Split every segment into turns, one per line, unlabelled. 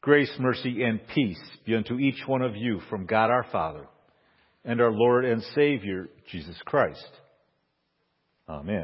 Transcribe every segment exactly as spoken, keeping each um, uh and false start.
Grace, mercy, and peace be unto each one of you from God our Father and our Lord and Savior, Jesus Christ. Amen.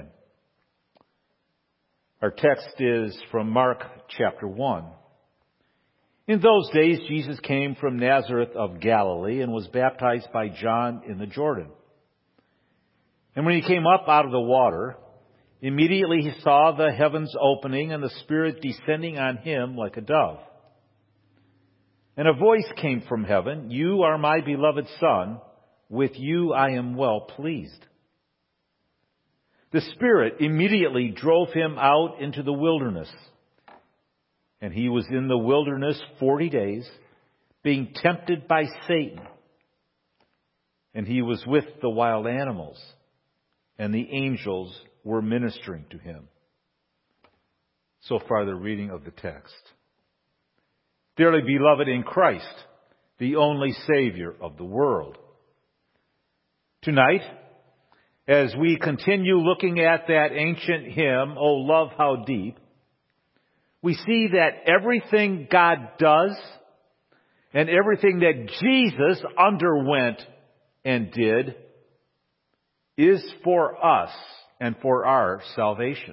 Our text is from Mark chapter one. In those days, Jesus came from Nazareth of Galilee and was baptized by John in the Jordan. And when he came up out of the water, immediately he saw the heavens opening and the Spirit descending on him like a dove. And a voice came from heaven, "You are my beloved Son, with you I am well pleased." The Spirit immediately drove him out into the wilderness. And he was in the wilderness forty days, being tempted by Satan. And he was with the wild animals, and the angels were ministering to him. So far, the reading of the text. Dearly beloved in Christ, the only Savior of the world. Tonight, as we continue looking at that ancient hymn, "Oh Love, How Deep," we see that everything God does and everything that Jesus underwent and did is for us and for our salvation.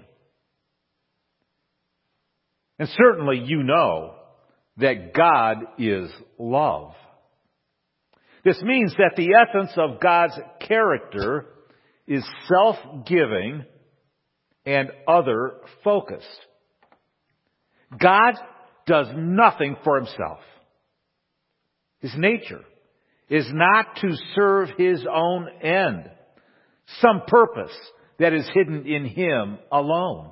And certainly you know that God is love. This means that the essence of God's character is self-giving and other-focused. God does nothing for himself. His nature is not to serve his own end, some purpose that is hidden in him alone.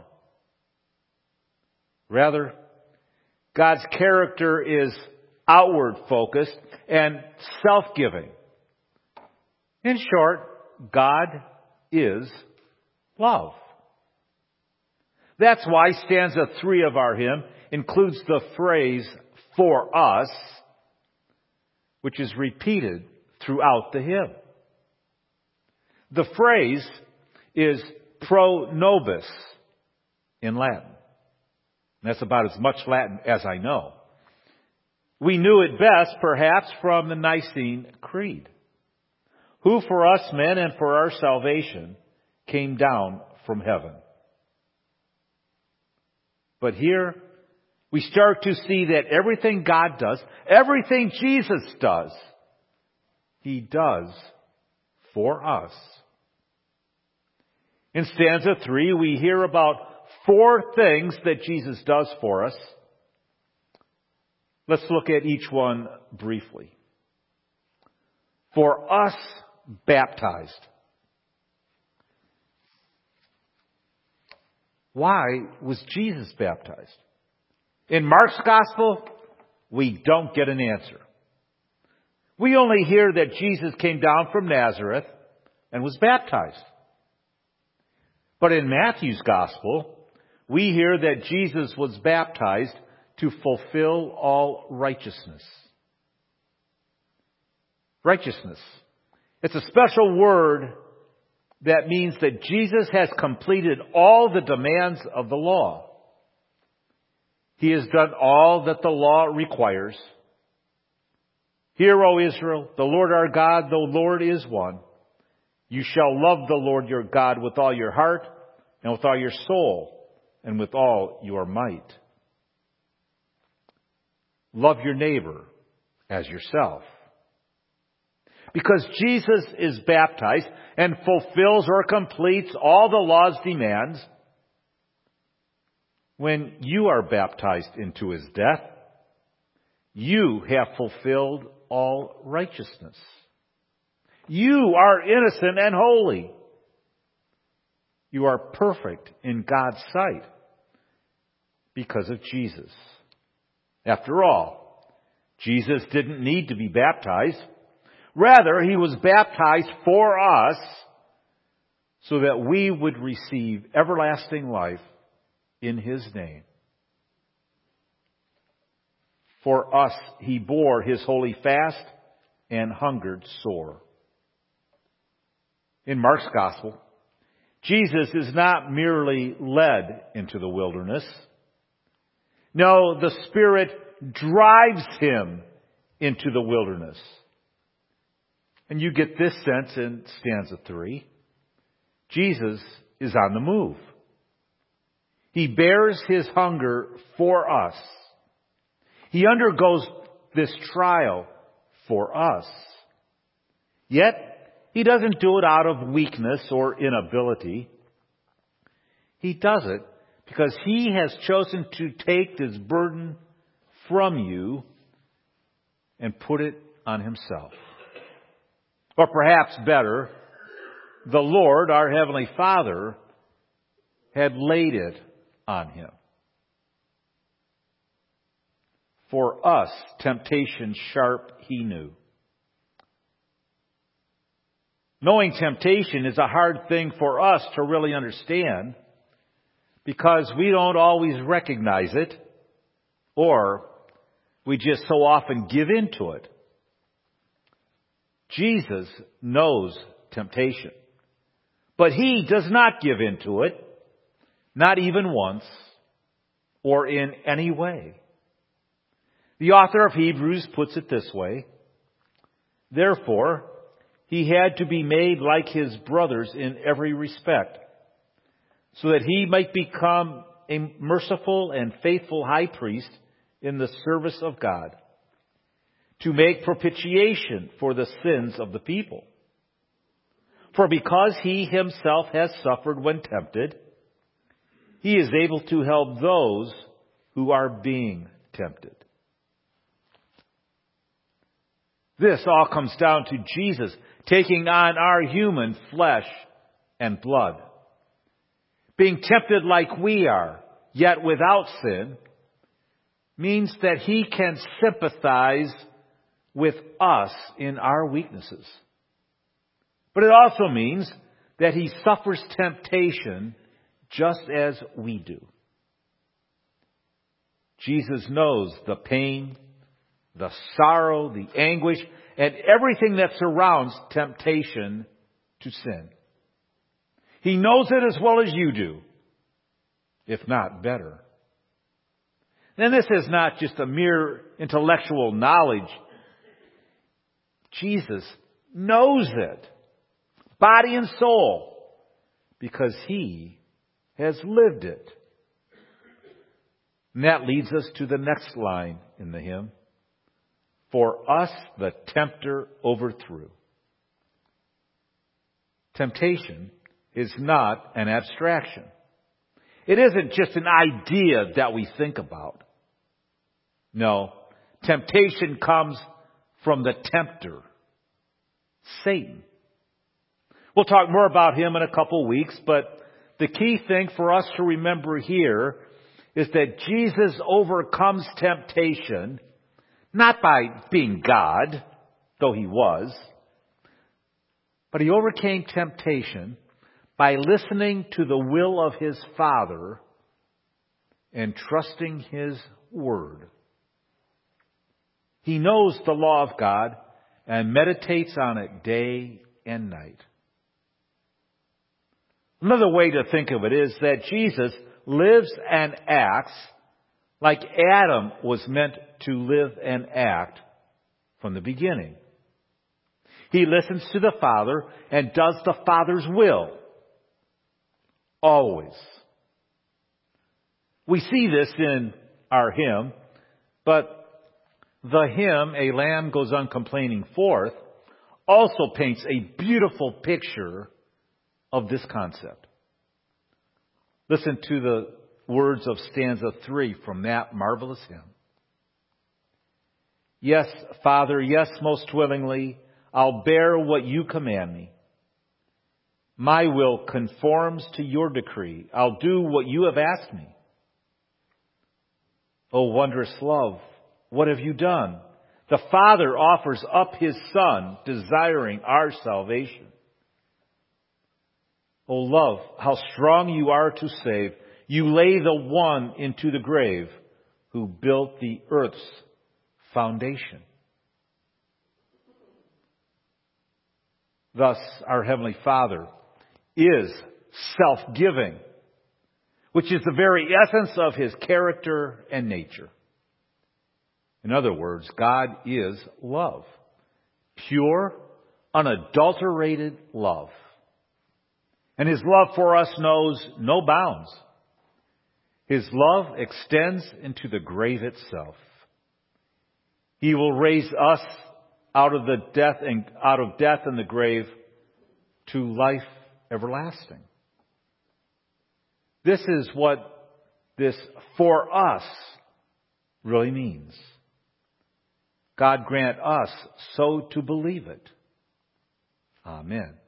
Rather, God's character is outward-focused and self-giving. In short, God is love. That's why stanza three of our hymn includes the phrase, "for us," which is repeated throughout the hymn. The phrase is pro nobis in Latin. That's about as much Latin as I know. We knew it best, perhaps, from the Nicene Creed. Who for us men and for our salvation came down from heaven. But here we start to see that everything God does, everything Jesus does, he does for us. In stanza three, we hear about four things that Jesus does for us. Let's look at each one briefly. For us, baptized. Why was Jesus baptized? In Mark's Gospel, we don't get an answer. We only hear that Jesus came down from Nazareth and was baptized. But in Matthew's Gospel, we hear that Jesus was baptized to fulfill all righteousness. Righteousness. It's a special word that means that Jesus has completed all the demands of the law. He has done all that the law requires. Hear, O Israel, the Lord our God, the Lord is one. You shall love the Lord your God with all your heart and with all your soul and with all your might. Love your neighbor as yourself. Because Jesus is baptized and fulfills or completes all the law's demands, when you are baptized into his death, you have fulfilled all righteousness. You are innocent and holy. You are perfect in God's sight because of Jesus. After all, Jesus didn't need to be baptized. Rather, he was baptized for us so that we would receive everlasting life in his name. For us, he bore his holy fast and hungered sore. In Mark's Gospel, Jesus is not merely led into the wilderness. No, the Spirit drives him into the wilderness. And you get this sense in stanza three. Jesus is on the move. He bears his hunger for us. He undergoes this trial for us. Yet, he doesn't do it out of weakness or inability. He does it because he has chosen to take this burden from you and put it on himself. Or perhaps better, the Lord, our Heavenly Father, had laid it on him. For us, temptation sharp he knew. Knowing temptation is a hard thing for us to really understand because we don't always recognize it, or we just so often give in to it. Jesus knows temptation, but he does not give in to it, not even once or in any way. The author of Hebrews puts it this way: therefore, he had to be made like his brothers in every respect, so that he might become a merciful and faithful high priest in the service of God, to make propitiation for the sins of the people. For because he himself has suffered when tempted, he is able to help those who are being tempted. This all comes down to Jesus taking on our human flesh and blood. Being tempted like we are, yet without sin, means that he can sympathize with us in our weaknesses. But it also means that he suffers temptation just as we do. Jesus knows the pain, the sorrow, the anguish, and everything that surrounds temptation to sin. He knows it as well as you do, if not better. And this is not just a mere intellectual knowledge. Jesus knows it, body and soul, because he has lived it. And that leads us to the next line in the hymn. For us the tempter overthrew. Temptation is not an abstraction. It isn't just an idea that we think about. No, temptation comes from the tempter, Satan. We'll talk more about him in a couple weeks, but the key thing for us to remember here is that Jesus overcomes temptation not by being God, though he was, but he overcame temptation by listening to the will of his Father and trusting his word. He knows the law of God and meditates on it day and night. Another way to think of it is that Jesus lives and acts like Adam was meant to live and act from the beginning. He listens to the Father and does the Father's will. Always. We see this in our hymn, but the hymn, A Lamb Goes Uncomplaining Forth, also paints a beautiful picture of this concept. Listen to the words of stanza three from that marvelous hymn. Yes, Father, yes, most willingly, I'll bear what you command me. My will conforms to your decree. I'll do what you have asked me. Oh, wondrous love, what have you done? The Father offers up his Son, desiring our salvation. Oh, love, how strong you are to save. You lay the one into the grave who built the earth's foundation. Thus, our Heavenly Father is self-giving. which is the very essence of His character and nature. In other words, God is love. Pure, unadulterated love. And His love for us knows no bounds. His love extends into the grave itself. He will raise us out of the death and out of death and the grave to life everlasting. This is what this for us really means. God grant us so to believe it. Amen.